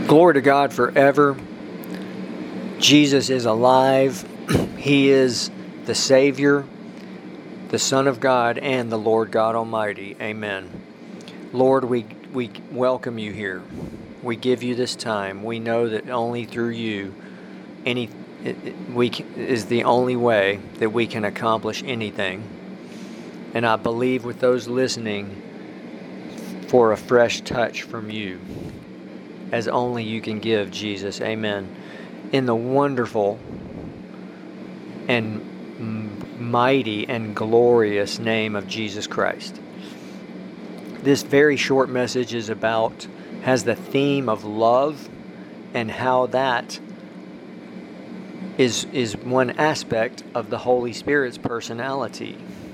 Glory to God forever. Jesus is alive. He is the Savior, the Son of God, and the Lord God Almighty. Amen. Lord, we welcome you here. We give you this time. We know that only through you is the only way that we can accomplish anything. And I believe with those listening for a fresh touch from you, as only you can give, Jesus. Amen. In the wonderful and mighty and glorious name of Jesus Christ. This very short message has the theme of love, and how that is one aspect of the Holy Spirit's personality.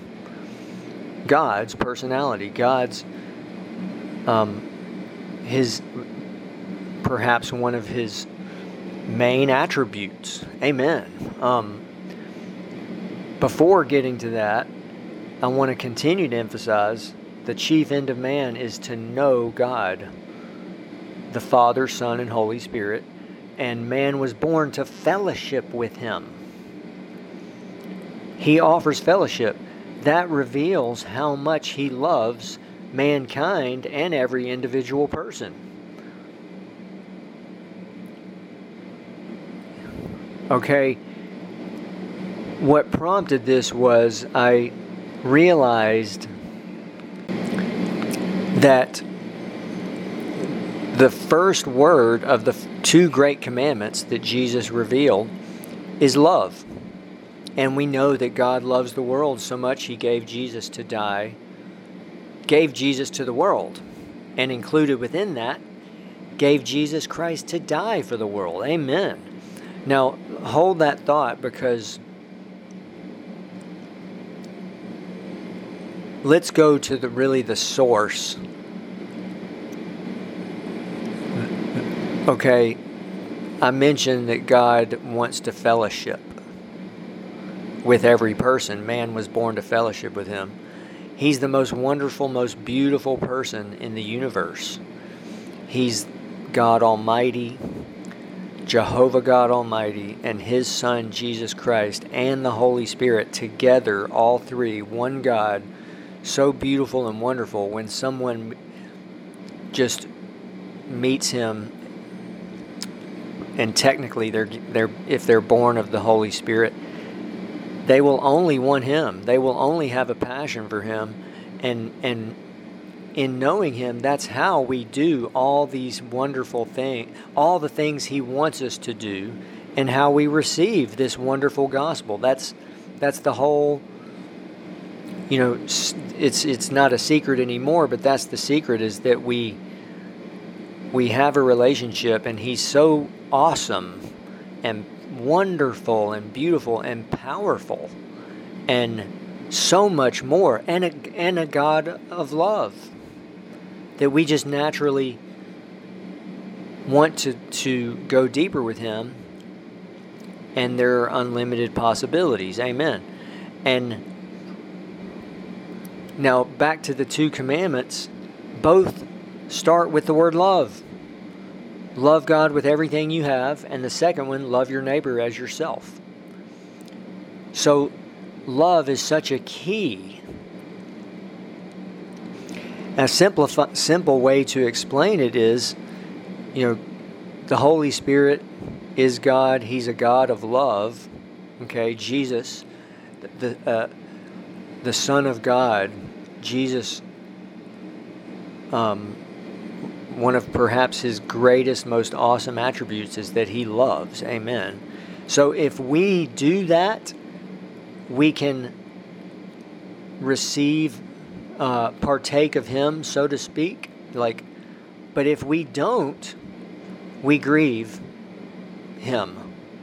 God's personality, his perhaps one of his main attributes. Amen. Before getting to that, I want to continue to emphasize the chief end of man is to know God, the Father, Son, and Holy Spirit, and man was born to fellowship with Him. He offers fellowship. That reveals how much He loves mankind and every individual person. Okay, what prompted this was I realized that the first word of the two great commandments that Jesus revealed is love. And we know that God loves the world so much He gave Jesus to die, gave Jesus to the world, and included within that, gave Jesus Christ to die for the world. Amen. Now, hold that thought, because let's go to the source. Okay, I mentioned that God wants to fellowship with every person. Man was born to fellowship with Him. He's the most wonderful, most beautiful person in the universe. He's God Almighty, Jehovah God Almighty, and His Son, Jesus Christ, and the Holy Spirit together, all three, one God, so beautiful and wonderful. When someone just meets Him, and technically if they're born of the Holy Spirit, they will only want Him. They will only have a passion for Him, and in knowing Him, that's how we do all these wonderful things, all the things He wants us to do, and how we receive this wonderful gospel. That's the whole, it's not a secret anymore, but that's the secret, is that we have a relationship, and He's so awesome and wonderful and beautiful and powerful and so much more, and a God of love, that we just naturally want to go deeper with Him, and there are unlimited possibilities. Amen. And now back to the two commandments, both start with the word love. Love God with everything you have, and the second one, love your neighbor as yourself. So love is such a key. A simple way to explain it is, the Holy Spirit is God. He's a God of love. Okay, Jesus, the Son of God, Jesus, one of perhaps His greatest, most awesome attributes is that He loves. Amen. So if we do that, we can receive, partake of Him, so to speak. But if we don't, we grieve Him.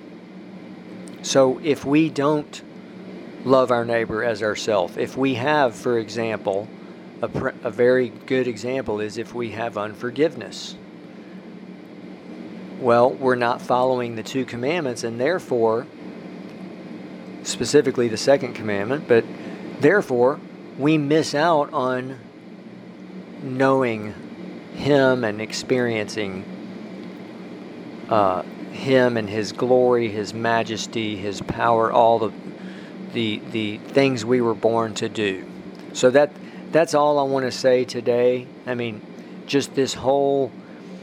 So if we don't love our neighbor as ourselves, if we have, for example, a very good example is if we have unforgiveness. Well, we're not following the two commandments, and therefore, specifically the second commandment, but therefore, we miss out on knowing Him and experiencing Him and His glory, His majesty, His power, all the things we were born to do. So that's all I want to say today. I mean, just this whole,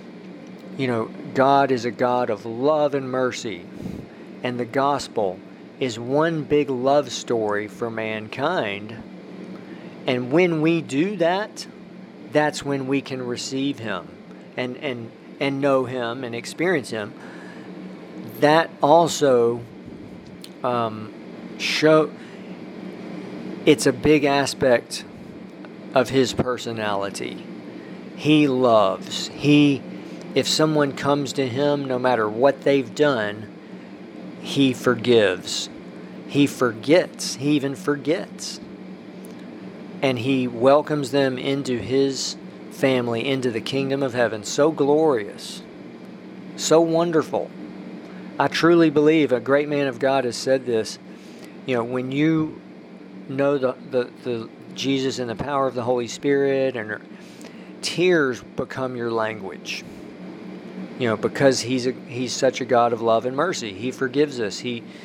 God is a God of love and mercy, and the gospel is one big love story for mankind. And when we do that, that's when we can receive Him and know Him and experience Him. That also it's a big aspect of His personality. He loves. If someone comes to Him, no matter what they've done, He forgives. He forgets. He even forgets. And He welcomes them into His family, into the kingdom of heaven. So glorious. So wonderful. I truly believe a great man of God has said this. When you know the Jesus and the power of the Holy Spirit, and tears become your language. Because He's such a God of love and mercy. He forgives us.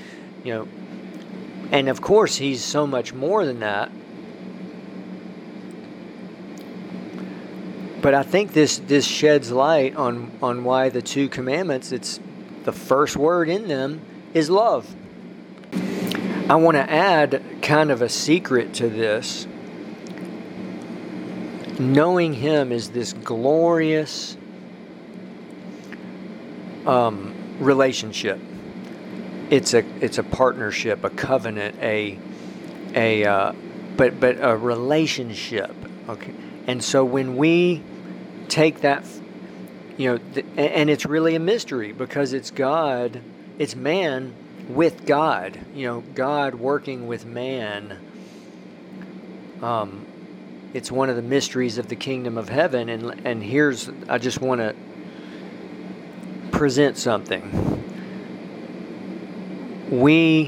And of course He's so much more than that. But I think this sheds light on why the 2 commandments, it's the first word in them is love. I want to add kind of a secret to this. Knowing Him is this glorious relationship. It's a partnership, a covenant, but a relationship. Okay, and so when we take that, and it's really a mystery because it's God, it's man with God. God working with man. It's one of the mysteries of the kingdom of heaven, and I just want to present something. We,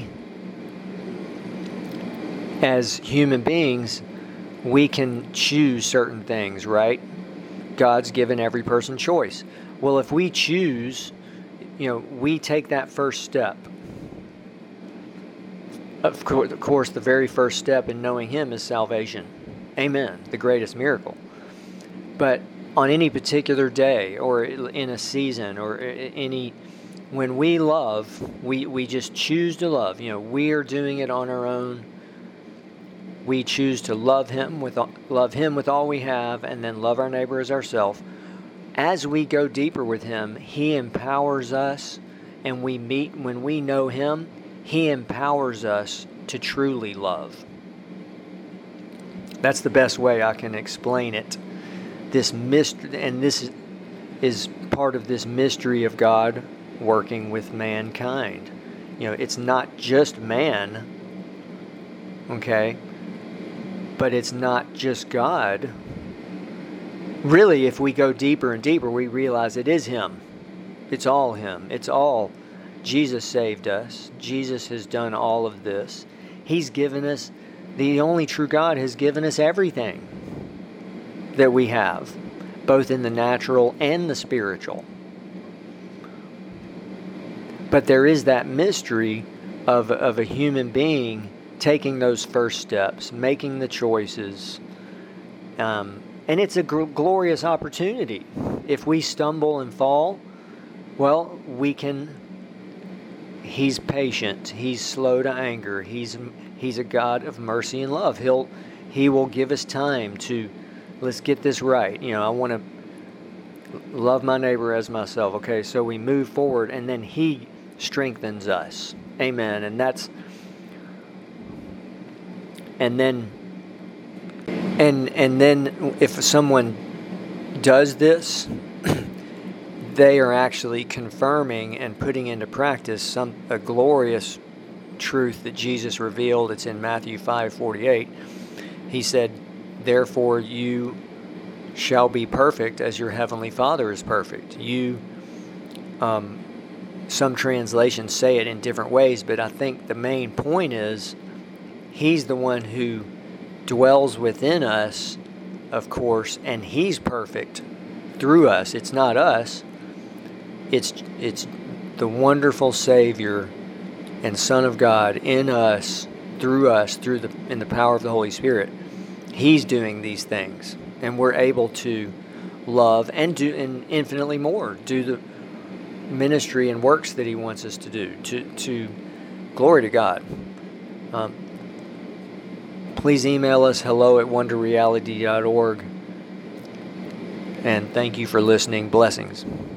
as human beings, we can choose certain things, right? God's given every person choice. Well, if we choose, we take that first step. Of course, the very first step in knowing Him is salvation. Amen. The greatest miracle. But on any particular day or in a season or when we love, we just choose to love. We are doing it on our own. We choose to love Him with all we have, and then love our neighbor as ourselves. As we go deeper with Him, He empowers us, and when we know Him, He empowers us to truly love. That's the best way I can explain it. This mystery, and this is part of this mystery of God working with mankind. It's not just man, okay? But it's not just God. Really, if we go deeper and deeper, we realize it is Him. It's all Him. It's all. Jesus saved us. Jesus has done all of this. He's given us, the only true God has given us everything that we have, both in the natural and the spiritual. But there is that mystery of a human being taking those first steps, making the choices. And it's a glorious opportunity. If we stumble and fall, well, He's patient. He's slow to anger. He's a God of mercy and love. He will give us time to, let's get this right. I want to love my neighbor as myself. Okay, so we move forward, and then He strengthens us. Amen. And then if someone does this, they are actually confirming and putting into practice a glorious truth that Jesus revealed. It's in Matthew 5:48. He said, "Therefore you shall be perfect as your heavenly Father is perfect." Some translations say it in different ways, but I think the main point is He's the one who dwells within us, of course, and He's perfect through us. It's not us. It's the wonderful Savior and Son of God in us, in the power of the Holy Spirit. He's doing these things, and we're able to love and do, and infinitely more, do the ministry and works that He wants us to do. To glory to God. Please email us hello@wonderreality.org. And thank you for listening. Blessings.